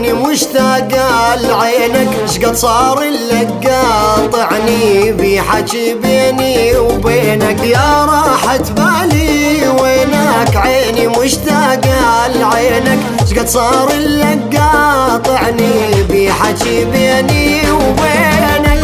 عيني مشتاقة لعينك، شقد صار لك قاطعني بحكي بيني وبينك، يا راحة بالي وينك عيني مشتاقة لعينك، شقد صار لك قاطعني بحكي بيني وبينك.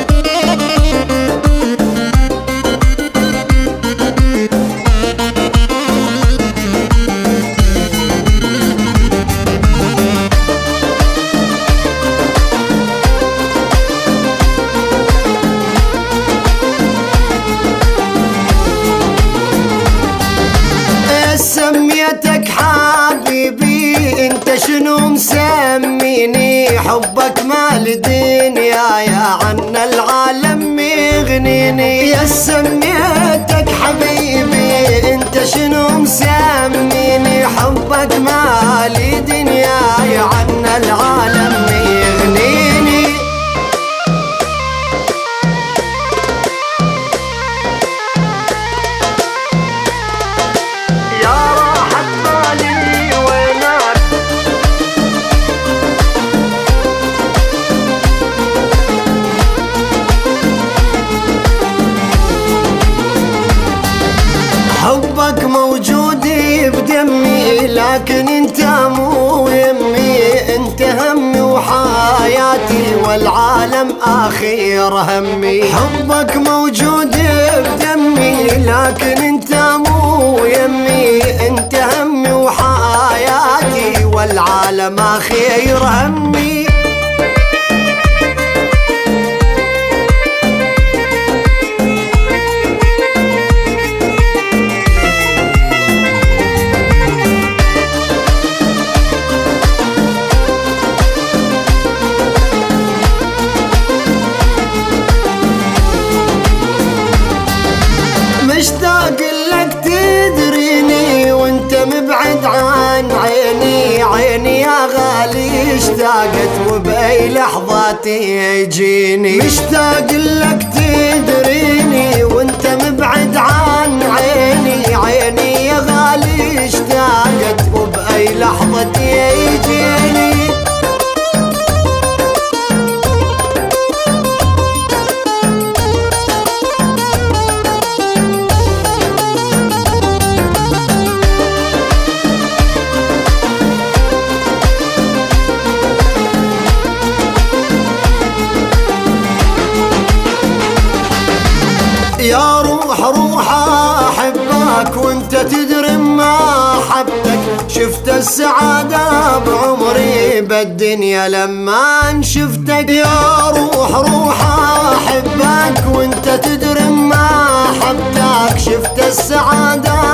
سميتك حبيبي انت شنو مسميني، حبك مال الدنيا يا عنا العالم مغنيني. يا سميتك حبيبي انت شنو مسميني، حبك مال الدنيا يا عنا العالم مغنيني. حبك موجود بدمي لكن انت مو يمي، انت همي وحياتي والعالم اخير همي. حبك موجود بدمي لكن انت مو يمي، انت همي وحياتي والعالم اخير همي. مشتاق لك تدريني وانت مبعد عن عيني، عيني يا غالي اشتاقت وبأي لحظة تجيني. مشتاق لك تدريني وانت مبعد عن عيني، عيني يا غالي اشتاقت وبأي لحظة تجيني. يا روح احبك وانت تدري ما حبتك، شفت السعادة بعمري بالدنيا لما شفتك. يا روح احبك وانت تدري ما حبتك، شفت السعادة